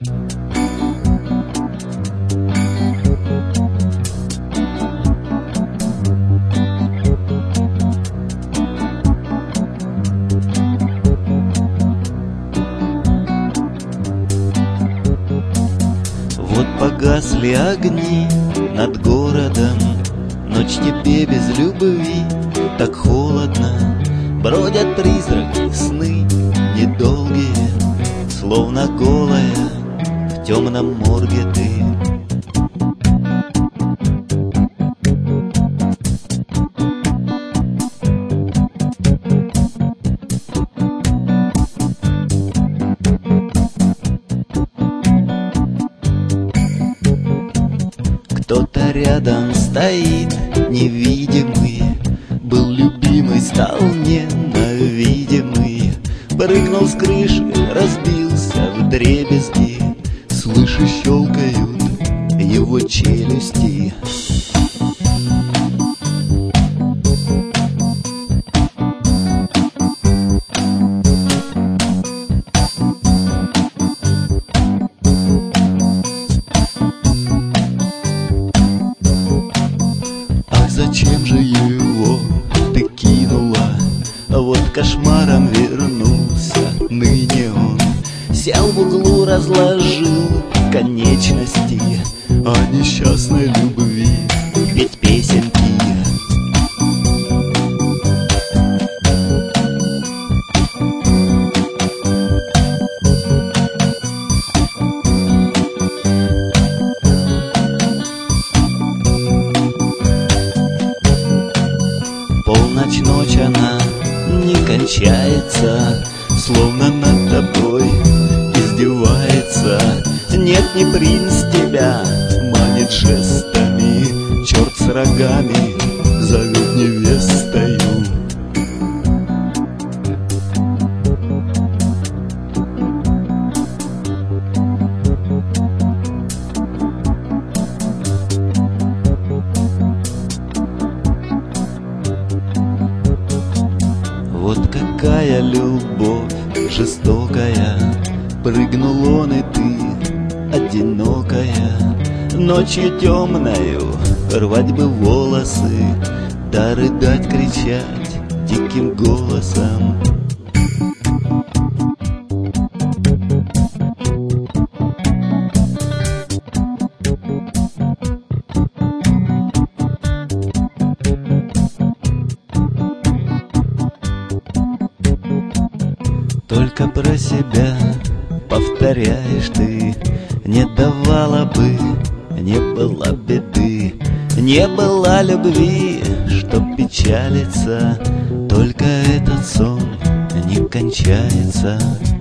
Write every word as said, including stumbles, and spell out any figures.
Вот погасли огни над городом, ночь тебе без любви, так холодно. Бродят призраки, сны недолгие, словно голая в темном морге ты. Кто-то рядом стоит, невидимый, был любимый, стал ненавидимый. Прыгнул с крыши, разбился вдребезги, слышу, щелкают его челюсти. Зачем же его ты кинула? Вот кошмаром вернулся ныне он. Сел в углу, разложил конечности о несчастной любви, ведь песенки. Полночь, ночь, она не кончается, словно над тобой издевается. Нет, не принц тебя манит жестами, черт с рогами зовет невестою. Вот какая любовь жестокая, прыгнул он и ты, одинокая. Ночью темною рвать бы волосы, да рыдать, кричать диким голосом. Только про себя повторяешь ты, не давала бы, не было беды, не было любви, чтоб печалиться. Только этот сон не кончается.